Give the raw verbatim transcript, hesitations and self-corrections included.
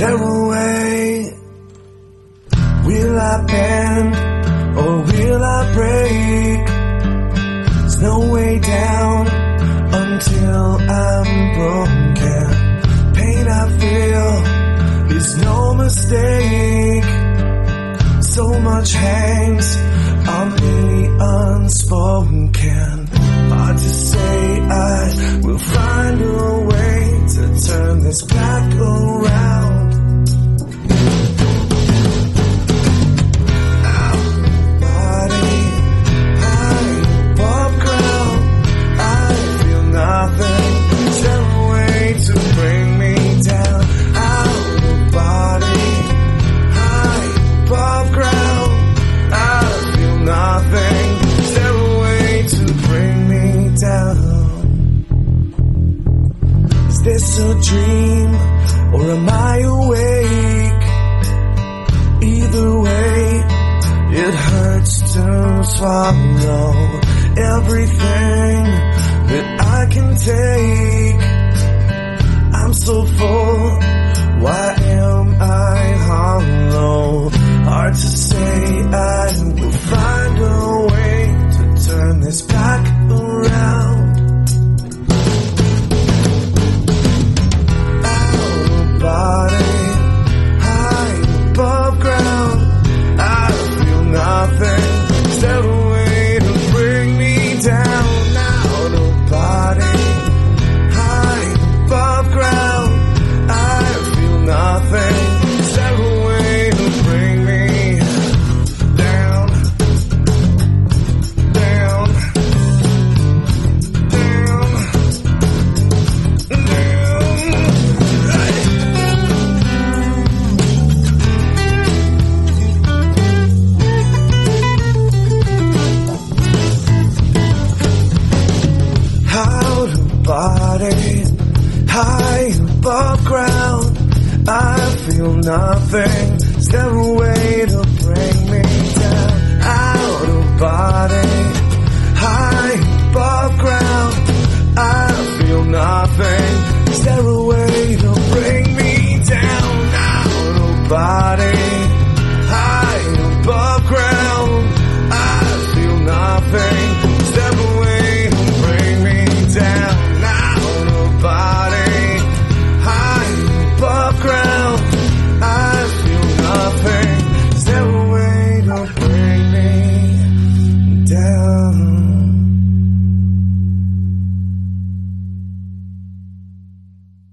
tear away. Will I bend or will I break? There's no way down until I'm broken. Pain I feel is no mistake. So much hangs on the unspoken. Hard to say, I will find a way to turn this back around. Is this a dream or am I awake? Either way, it hurts to swallow everything that I can take. I'm so full, why am I hollow? Hard to say, I will find a way to turn this back around. Body high above ground, I feel nothing. Is there a way to bring me down now? The body high above ground, I feel nothing. Is there a way to bring me down, down, down, down? Body high above ground, I feel nothing. Is there a way to bring me down? Out of body